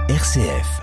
RCF.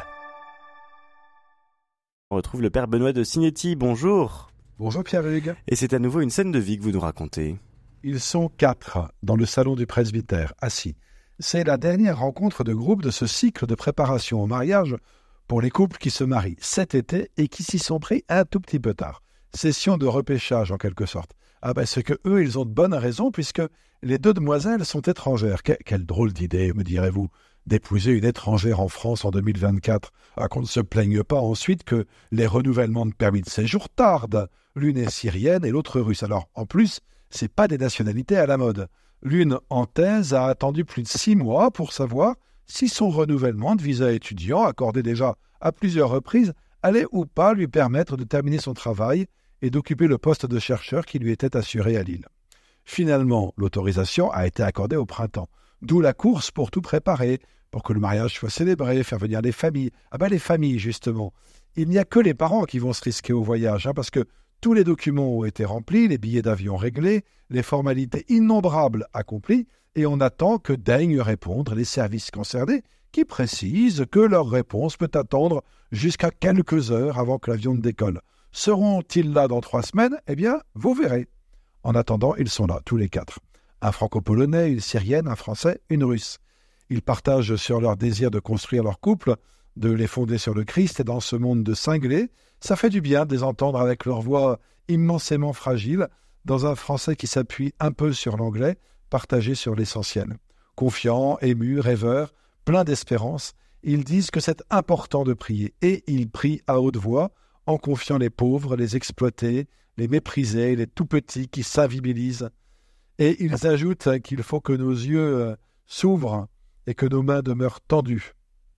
On retrouve le père Benoît de Sinetti, bonjour. Bonjour Pierre-Hugues. Et c'est à nouveau une scène de vie que vous nous racontez. Ils sont 4 dans le salon du presbytère, assis. C'est la dernière rencontre de groupe de ce cycle de préparation au mariage pour les couples qui se marient cet été et qui s'y sont pris un tout petit peu tard. Session de repêchage en quelque sorte. C'est que eux, ils ont de bonnes raisons puisque les 2 demoiselles sont étrangères. Quelle drôle d'idée, me direz-vous, d'épouser une étrangère en France en 2024, qu'on ne se plaigne pas ensuite que les renouvellements de permis de séjour tardent. L'une est syrienne et l'autre russe. Alors, en plus, c'est pas des nationalités à la mode. L'une en thèse a attendu plus de 6 mois pour savoir si son renouvellement de visa étudiant, accordé déjà à plusieurs reprises, allait ou pas lui permettre de terminer son travail et d'occuper le poste de chercheur qui lui était assuré à Lille. Finalement, l'autorisation a été accordée au printemps, d'où la course pour tout préparer, pour que le mariage soit célébré, faire venir les familles. Les familles, justement. Il n'y a que les parents qui vont se risquer au voyage, parce que tous les documents ont été remplis, les billets d'avion réglés, les formalités innombrables accomplies, et on attend que daignent répondre les services concernés, qui précisent que leur réponse peut attendre jusqu'à quelques heures avant que l'avion ne décolle. Seront-ils là dans 3 semaines ? Vous verrez. En attendant, ils sont là, tous les 4. Un franco-polonais, une syrienne, un français, une russe. Ils partagent sur leur désir de construire leur couple, de les fonder sur le Christ et dans ce monde de cinglés. Ça fait du bien de les entendre avec leur voix immensément fragile, dans un français qui s'appuie un peu sur l'anglais, partagé sur l'essentiel. Confiants, émus, rêveurs, pleins d'espérance, ils disent que c'est important de prier. Et ils prient à haute voix, en confiant les pauvres, les exploités, les méprisés, les tout-petits qui s'invibilisent. Et ils ajoutent qu'il faut que nos yeux s'ouvrent et que nos mains demeurent tendues.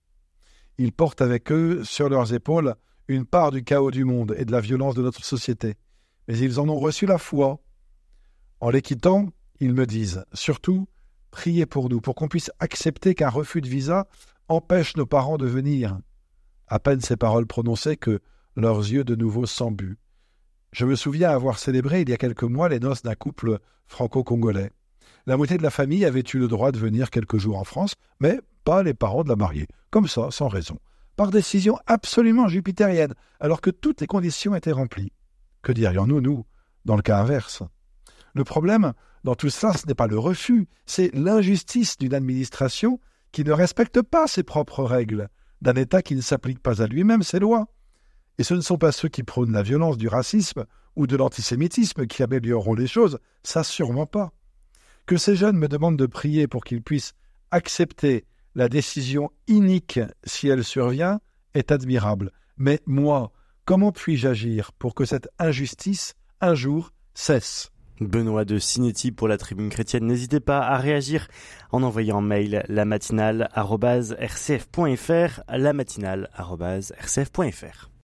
Ils portent avec eux, sur leurs épaules, une part du chaos du monde et de la violence de notre société. Mais ils en ont reçu la foi. En les quittant, ils me disent, surtout, priez pour nous, pour qu'on puisse accepter qu'un refus de visa empêche nos parents de venir. À peine ces paroles prononcées que leurs yeux de nouveau s'embuent. Je me souviens avoir célébré il y a quelques mois les noces d'un couple franco-congolais. La moitié de la famille avait eu le droit de venir quelques jours en France, mais pas les parents de la mariée, comme ça, sans raison, par décision absolument jupitérienne, alors que toutes les conditions étaient remplies. Que dirions-nous, nous, dans le cas inverse ? Le problème, dans tout cela, ce n'est pas le refus, c'est l'injustice d'une administration qui ne respecte pas ses propres règles, d'un État qui ne s'applique pas à lui-même ses lois. Et ce ne sont pas ceux qui prônent la violence, du racisme ou de l'antisémitisme qui amélioreront les choses, ça sûrement pas. Que ces jeunes me demandent de prier pour qu'ils puissent accepter la décision inique si elle survient est admirable. Mais moi, comment puis-je agir pour que cette injustice, un jour, cesse ? Benoît de Sinetti pour la Tribune chrétienne. N'hésitez pas à réagir en envoyant mail lamatinale@rcf.fr, lamatinale@rcf.fr.